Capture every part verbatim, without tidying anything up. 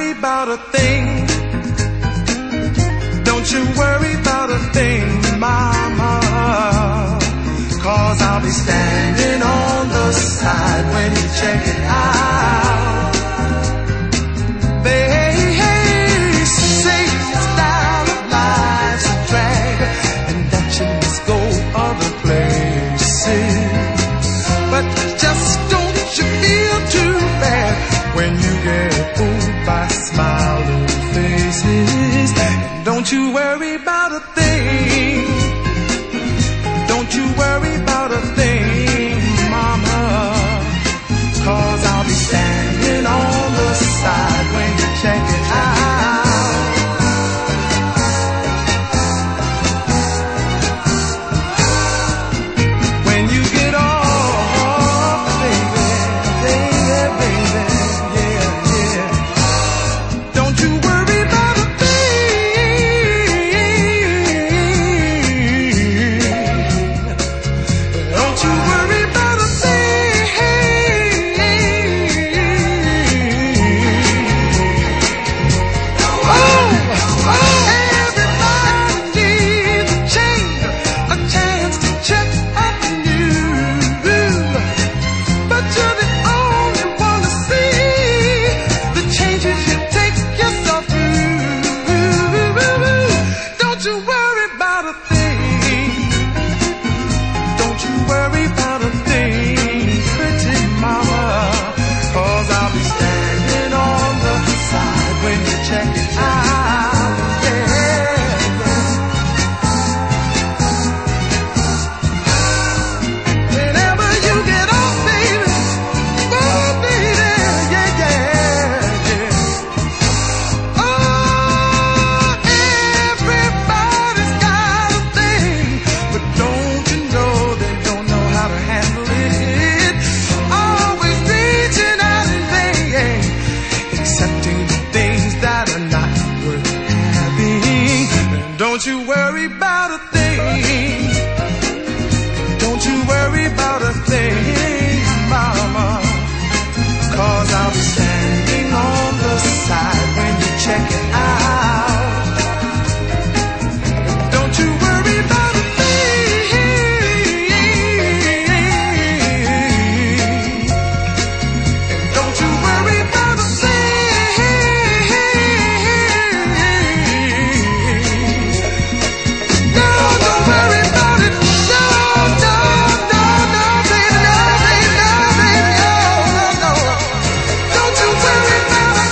worry about a thing. Don't you worry about a thing, mama. 'Cause I'll be standing on the side when you check it out. They say your style of life's a drag and that you must go other places. But just don't you feel too bad when you get fooled by smiling faces. And don't you worry about a thing. Don't you worry about a thing, mama. 'Cause I'll be standing on the side when you check it out. When you get off, baby, baby, baby, yeah, yeah. Don't you worry about a thing. Don't you worry about a thing. Oh, oh, everybody needs a change, a chance to check up on you. But you're the only one to see the changes you take yourself through. Don't you worry about a thing. Don't you worry about a thing, pretty mama. 'Cause I'll be standing on the side when you check it out. Yeah, yeah. Whenever you get off, baby, oh, baby, yeah, yeah, yeah. Oh, everybody's got a thing, but don't you know they don't know how to handle it? Always reaching out in vain, accepting the things that are not worth having. Don't you worry about a thing. Don't you worry about a thing, mama. 'Cause I'll be standing on the side when you check it out. Don't you worry about a thing. And don't you worry about a thing. No, don't worry about it. No, no, no, no, baby, no, baby, no, baby, no, no, no. Don't you worry about a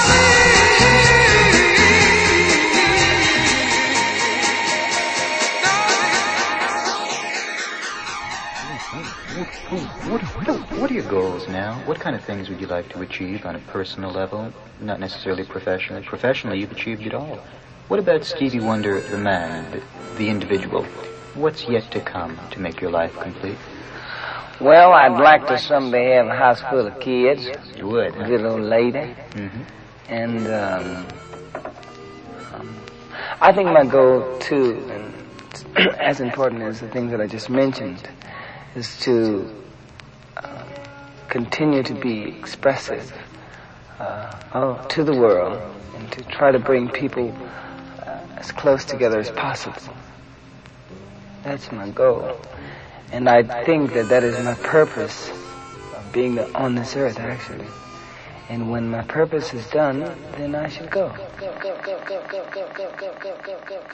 What, what, what are your goals now? What kind of things would you like to achieve on a personal level, not necessarily professionally? Professionally, you've achieved it all. What about Stevie Wonder, the man, the, the individual? What's yet to come to make your life complete? Well, I'd like to someday have a house full of kids, You would, a huh? good old lady, Mm-hmm. and um, um, I think my goal too, and as important as the things that I just mentioned, is to um, continue to be expressive uh, oh, to the world and to try to bring people uh, as close together as possible. That's my goal. And I think that that is my purpose of being on this earth, actually. And when my purpose is done, then I should go.